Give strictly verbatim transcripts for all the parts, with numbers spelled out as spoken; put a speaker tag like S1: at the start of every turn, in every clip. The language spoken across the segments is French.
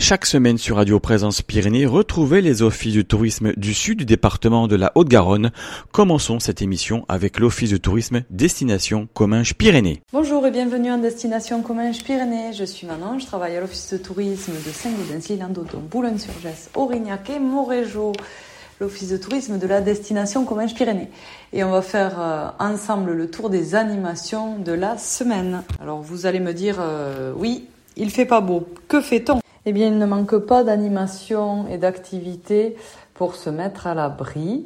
S1: Chaque semaine sur Radio Présence Pyrénées, retrouvez les offices de tourisme du sud du département de la Haute-Garonne. Commençons cette émission avec l'office de tourisme Destination Comminges-Pyrénées.
S2: Bonjour et bienvenue en Destination Comminges-Pyrénées. Je suis Manon, je travaille à l'office de tourisme de Saint-Gaudens, L'Isle-en-Dodon, Boulogne-sur-Gesse, Aurignac et Montrégeau. L'office de tourisme de la Destination Comminges-Pyrénées. Et on va faire euh, ensemble le tour des animations de la semaine. Alors vous allez me dire, euh, oui, il fait pas beau. Que fait-on ? Eh bien, il ne manque pas d'animations et d'activités pour se mettre à l'abri.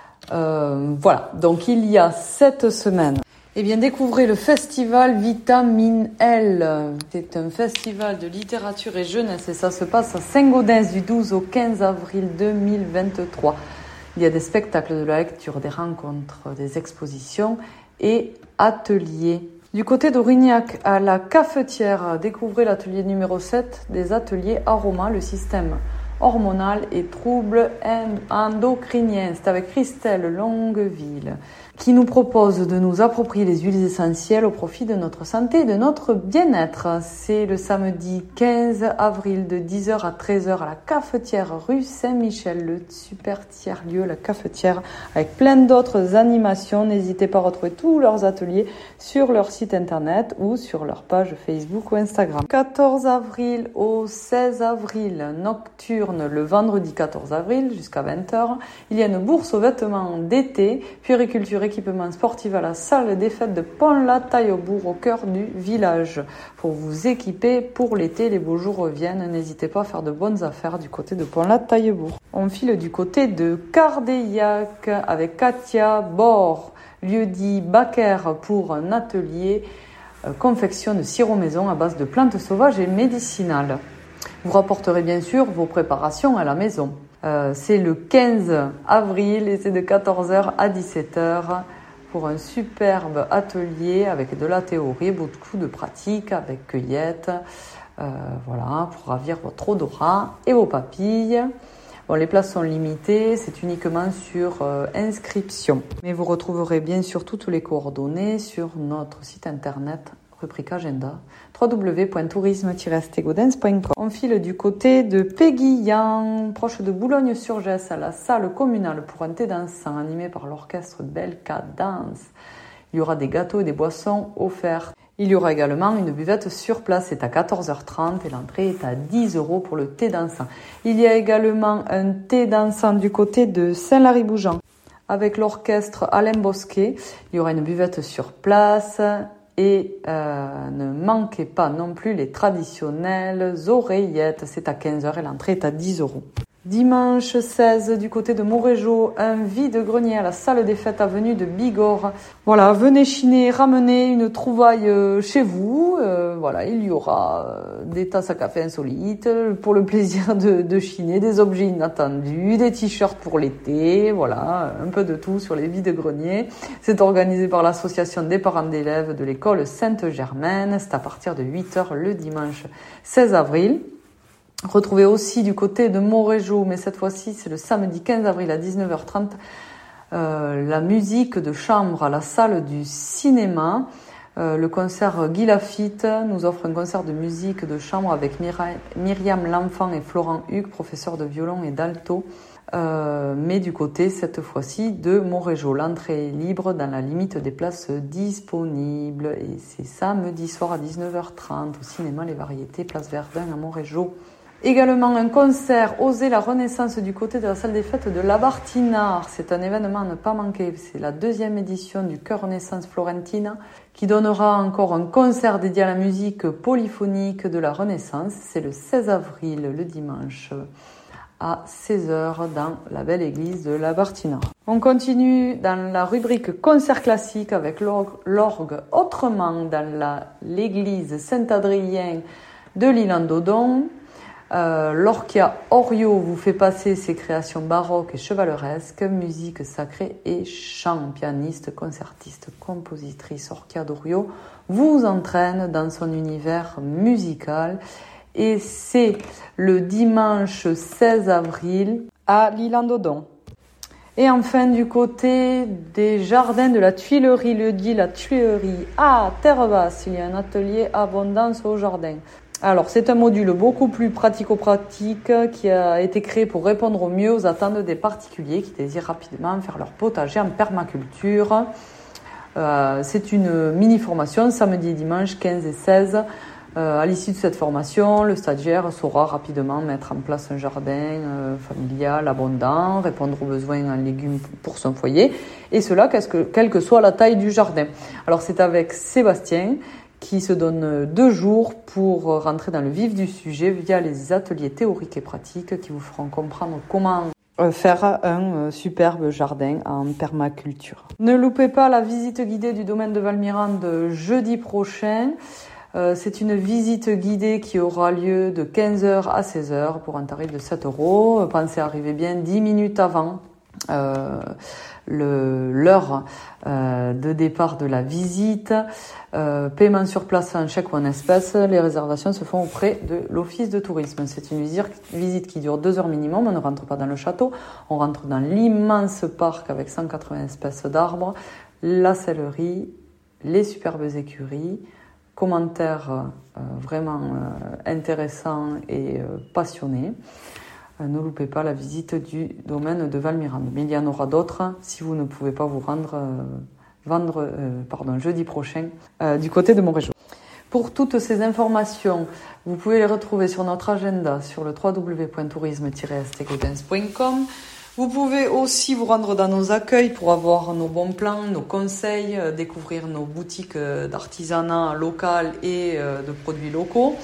S2: Euh, voilà, donc il y a cette semaine. Eh bien, découvrez le festival Vitamine L. C'est un festival de littérature et jeunesse et ça se passe à Saint-Gaudens du douze au quinze avril deux mille vingt-trois. Il y a des spectacles de la lecture, des rencontres, des expositions et ateliers. Du côté d'Aurignac, à la Cafetière, découvrez l'atelier numéro sept des ateliers Aroma, le système hormonal et troubles endocriniens. C'est avec Christelle Longueville qui nous propose de nous approprier les huiles essentielles au profit de notre santé et de notre bien-être. C'est le samedi quinze avril de dix heures à treize heures à la Cafetière rue Saint-Michel, le super tiers-lieu, la Cafetière, avec plein d'autres animations. N'hésitez pas à retrouver tous leurs ateliers sur leur site internet ou sur leur page Facebook ou Instagram. quatorze avril au seize avril, nocturne le vendredi quatorze avril jusqu'à vingt heures. Il y a une bourse aux vêtements d'été, puériculture équipement sportif à la salle des fêtes de Pont-la-Taille-au-Bourg au cœur du village. Pour vous équiper pour l'été, les beaux jours reviennent. N'hésitez pas à faire de bonnes affaires du côté de Pont-la-Taille-au-Bourg. On file du côté de Cardeillac avec Katia Bord, lieu-dit Baker pour un atelier euh, confection de sirop maison à base de plantes sauvages et médicinales. Vous rapporterez bien sûr vos préparations à la maison. Euh, c'est le quinze avril et c'est de quatorze heures à dix-sept heures pour un superbe atelier avec de la théorie, beaucoup de pratique, avec cueillette, euh, voilà, pour ravir votre odorat et vos papilles. Bon, les places sont limitées, c'est uniquement sur euh, inscription. Mais vous retrouverez bien sûr toutes les coordonnées sur notre site internet rubrique agenda w w w point tourisme tiret stegaudens point com. On file du côté de Péguillan, proche de Boulogne-sur-Gesse, à la salle communale pour un thé dansant animé par l'orchestre Belka Dance. Il y aura des gâteaux et des boissons offerts. Il y aura également une buvette sur place, c'est à quatorze heures trente et l'entrée est à dix euros pour le thé dansant. Il y a également un thé dansant du côté de Saint-Lary-Bougeant avec l'orchestre Alain Bosquet. Il y aura une buvette sur place. Et euh, ne manquez pas non plus les traditionnelles oreillettes. C'est à quinze heures et l'entrée est à dix euros. Dimanche seize, du côté de Montrégeau, un vide-grenier à la salle des fêtes avenue de Bigorre. Voilà, venez chiner, ramenez une trouvaille chez vous. Euh, voilà, il y aura des tasses à café insolites pour le plaisir de, de chiner, des objets inattendus, des t-shirts pour l'été. Voilà, un peu de tout sur les vide-greniers. C'est organisé par l'association des parents d'élèves de l'école Sainte-Germaine. C'est à partir de huit heures le dimanche seize avril. Retrouvez aussi du côté de Montrégeau, mais cette fois-ci c'est le samedi quinze avril à dix-neuf heures trente, euh, la musique de chambre à la salle du cinéma. Euh, le concert Guy Lafitte nous offre un concert de musique de chambre avec Myra- Myriam L'Enfant et Florent Hugues, professeurs de violon et d'alto. Euh, mais du côté cette fois-ci de Montrégeau. L'entrée est libre dans la limite des places disponibles et c'est samedi soir à dix-neuf heures trente au cinéma Les Variétés, place Verdun à Montrégeau. Également un concert Oser la Renaissance du côté de la salle des fêtes de Labartinard. C'est un événement à ne pas manquer. C'est la deuxième édition du Chœur Renaissance Florentina qui donnera encore un concert dédié à la musique polyphonique de la Renaissance. C'est le seize avril, le dimanche, à seize heures dans la belle église de Labartinard. On continue dans la rubrique concert classique avec l'orgue autrement dans la, l'église Saint-Adrien de L'Isle-en-Dodon. Euh, L'Orchia Orio vous fait passer ses créations baroques et chevaleresques, musique sacrée et chant. Pianiste, concertiste, compositrice, Orchia d'Orio vous entraîne dans son univers musical. Et c'est le dimanche seize avril à L'Isle-en-Dodon. Et enfin, du côté des jardins de la Tuilerie, le dit la Tuilerie à Terre-Basse, il y a un atelier abondance au jardin. Alors, c'est un module beaucoup plus pratico-pratique qui a été créé pour répondre au mieux aux attentes des particuliers qui désirent rapidement faire leur potager en permaculture. Euh, c'est une mini-formation samedi et dimanche quinze et seize. Euh, à l'issue de cette formation, le stagiaire saura rapidement mettre en place un jardin euh, familial abondant, répondre aux besoins en légumes pour son foyer, et cela que, quelle que soit la taille du jardin. Alors c'est avec Sébastien qui se donne deux jours pour rentrer dans le vif du sujet via les ateliers théoriques et pratiques qui vous feront comprendre comment faire un superbe jardin en permaculture. Ne loupez pas la visite guidée du domaine de Valmirande jeudi prochain. Euh, c'est une visite guidée qui aura lieu de quinze heures à seize heures pour un tarif de sept euros. Pensez à arriver bien dix minutes avant euh, le, l'heure euh, de départ de la visite. Euh, paiement sur place en chèque ou en espèces. Les réservations se font auprès de l'office de tourisme. C'est une visite qui dure deux heures minimum. On ne rentre pas dans le château. On rentre dans l'immense parc avec cent quatre-vingts espèces d'arbres, la sellerie, les superbes écuries. Commentaires euh, vraiment euh, intéressants et euh, passionnés. Euh, ne loupez pas la visite du domaine de Valmirande. Mais il y en aura d'autres si vous ne pouvez pas vous rendre euh, vendre, euh, pardon, jeudi prochain euh, du côté de Montrégeau. Pour toutes ces informations, vous pouvez les retrouver sur notre agenda sur le w w w point tourisme tiret s t gaudens point com. Vous pouvez aussi vous rendre dans nos accueils pour avoir nos bons plans, nos conseils, euh, découvrir nos boutiques euh, d'artisanat local et euh, de produits locaux.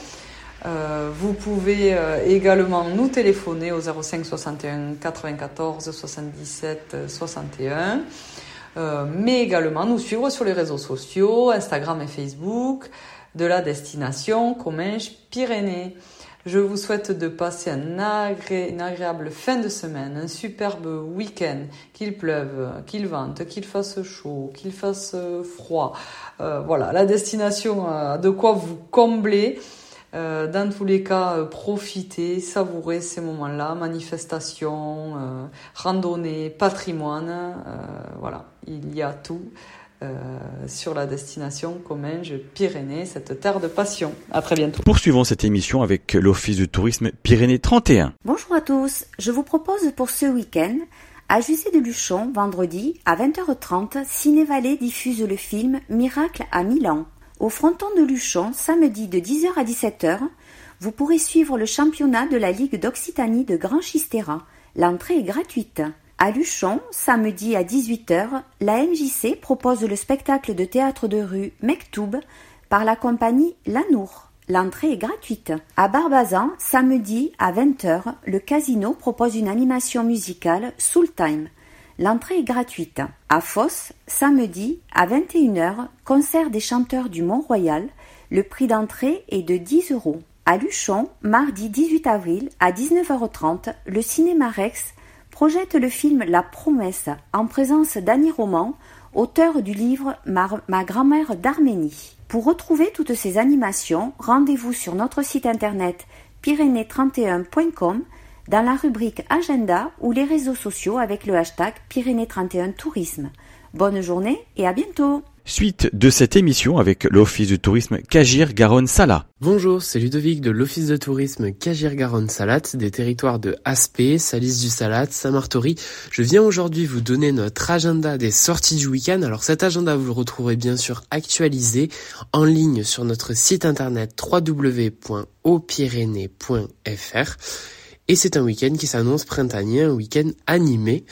S2: Euh, vous pouvez euh, également nous téléphoner au zéro cinq soixante et un quatre-vingt-quatorze soixante-dix-sept soixante et un, euh, mais également nous suivre sur les réseaux sociaux, Instagram et Facebook, de la destination Comminges Pyrénées. Je vous souhaite de passer un agré... une agréable fin de semaine, un superbe week-end, qu'il pleuve, qu'il vente, qu'il fasse chaud, qu'il fasse froid. Euh, voilà, la destination a de quoi vous combler. Euh, dans tous les cas, euh, profitez, savourez ces moments-là, manifestations, euh, randonnées, patrimoine. Euh, voilà, il y a tout. Euh, sur la destination Comminges Pyrénées, cette terre de passion. À très bientôt.
S1: Poursuivons cette émission avec l'Office du tourisme Pyrénées trente et un.
S3: Bonjour à tous, je vous propose pour ce week-end, à Jussey de Luchon, vendredi, à vingt heures trente, Ciné-Vallée diffuse le film Miracle à Milan. Au fronton de Luchon, samedi de dix heures à dix-sept heures, vous pourrez suivre le championnat de la Ligue d'Occitanie de Grand Chistera. L'entrée est gratuite. À Luchon, samedi à dix-huit heures, la M J C propose le spectacle de théâtre de rue Mektoub par la compagnie Lanour. L'entrée est gratuite. À Barbazan, samedi à vingt heures, le Casino propose une animation musicale Soul Time. L'entrée est gratuite. À Foss, samedi à vingt et une heures, concert des chanteurs du Mont-Royal. Le prix d'entrée est de dix euros. À Luchon, mardi dix-huit avril à dix-neuf heures trente, le Cinéma Rex projette le film La Promesse en présence d'Annie Roman, auteur du livre Ma, Ma grand-mère d'Arménie. Pour retrouver toutes ces animations, rendez-vous sur notre site internet pyrénées trente et un point com dans la rubrique Agenda ou les réseaux sociaux avec le hashtag Pyrénées trente et un Tourisme. Bonne journée et à bientôt.
S1: Suite de cette émission avec l'Office du tourisme Cagira-Garonne-Sala.
S4: Bonjour, c'est Ludovic de l'Office de tourisme Cagira-Garonne-Salat, des territoires de Aspé, Salis-du-Salat, Saint-Martory. Je viens aujourd'hui vous donner notre agenda des sorties du week-end. Alors cet agenda, vous le retrouverez bien sûr actualisé en ligne sur notre site internet w w w point o pyrénées point f r. Et c'est un week-end qui s'annonce printanier, un week-end animé.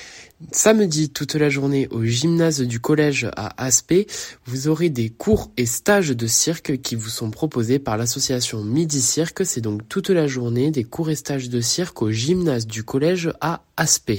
S4: Samedi, toute la journée, au gymnase du collège à Aspé, vous aurez des cours et stages de cirque qui vous sont proposés par l'association Midi Cirque. C'est donc toute la journée des cours et stages de cirque au gymnase du collège à Aspé.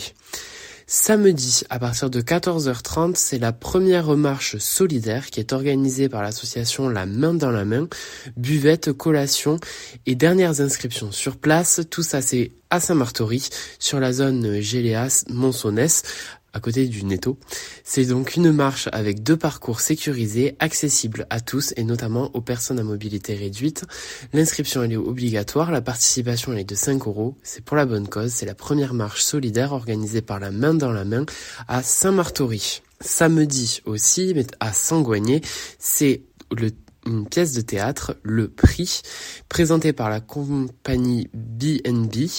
S4: Samedi, à partir de quatorze heures trente, c'est la première marche solidaire qui est organisée par l'association La Main dans la Main. Buvette, collation et dernières inscriptions sur place. Tout ça, c'est à Saint-Martory, sur la zone Géléas-Monsonnès, à côté du Netto. C'est donc une marche avec deux parcours sécurisés, accessibles à tous et notamment aux personnes à mobilité réduite. L'inscription elle est obligatoire, la participation elle est de cinq euros. C'est pour la bonne cause, c'est la première marche solidaire organisée par La Main dans la Main à Saint-Martory. Samedi aussi, mais à Saint-Goigné, c'est le une pièce de théâtre, Le Prix, présentée par la compagnie B and B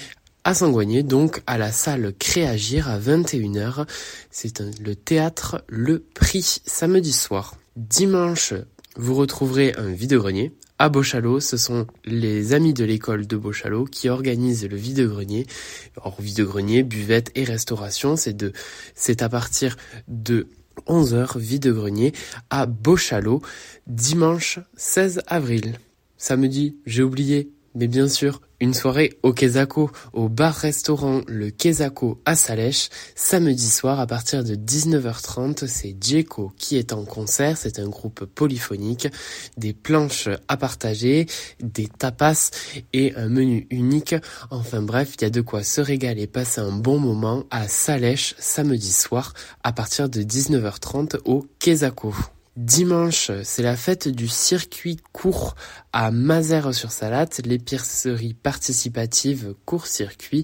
S4: à Saint-Goigné, donc à la salle Créagir à vingt et une heures. C'est un, le théâtre Le Prix, samedi soir. Dimanche, vous retrouverez un vide-grenier. À Beauchalot, ce sont les amis de l'école de Beauchalot qui organisent le vide-grenier. Alors, vide-grenier, buvette et restauration, c'est de, c'est à partir de onze heures, vide-grenier à Beauchalot, dimanche seize avril. Samedi, j'ai oublié, mais bien sûr, une soirée au Quesaco, au bar-restaurant Le Quesaco à Salèche, samedi soir à partir de dix-neuf heures trente. C'est Djeko qui est en concert, c'est un groupe polyphonique, des planches à partager, des tapas et un menu unique. Enfin bref, il y a de quoi se régaler et passer un bon moment à Salèche samedi soir à partir de dix-neuf heures trente au Quesaco. Dimanche, c'est la fête du circuit court à Mazères-sur-Salatte. L'épicerie participative court-circuit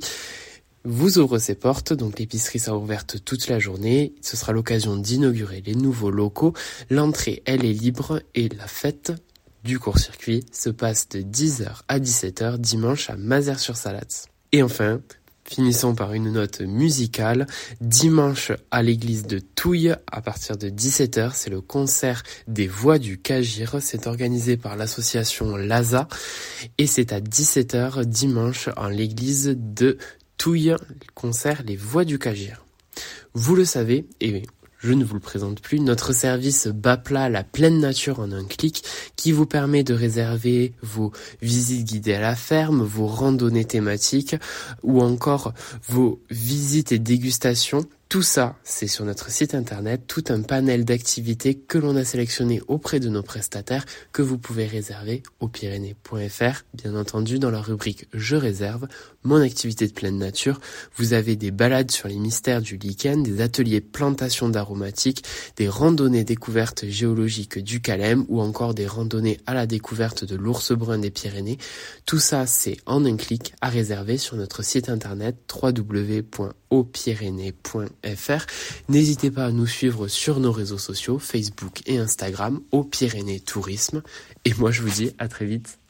S4: vous ouvre ses portes. Donc l'épicerie sera ouverte toute la journée. Ce sera l'occasion d'inaugurer les nouveaux locaux. L'entrée, elle est libre et la fête du court-circuit se passe de dix heures à dix-sept heures dimanche à Mazères-sur-Salatte. Et enfin, finissons par une note musicale. Dimanche à l'église de Touille, à partir de dix-sept heures, c'est le concert des Voix du Cagir. C'est organisé par l'association Laza et c'est à dix-sept heures dimanche en l'église de Touille, le concert Les Voix du Cagir. Vous le savez, et je ne vous le présente plus, notre service Bas-Plat, la pleine nature en un clic, qui vous permet de réserver vos visites guidées à la ferme, vos randonnées thématiques ou encore vos visites et dégustations. Tout ça, c'est sur notre site internet, tout un panel d'activités que l'on a sélectionné auprès de nos prestataires que vous pouvez réserver au pyrénées point f r. Bien entendu, dans la rubrique « Je réserve », mon activité de pleine nature, vous avez des balades sur les mystères du lichen, des ateliers plantation d'aromatiques, des randonnées découvertes géologiques du Calem ou encore des randonnées à la découverte de l'ours brun des Pyrénées. Tout ça, c'est en un clic à réserver sur notre site internet w w w point au pyrénées point f r. N'hésitez pas à nous suivre sur nos réseaux sociaux, Facebook et Instagram, Au Pyrénées Tourisme. Et moi, je vous dis à très vite.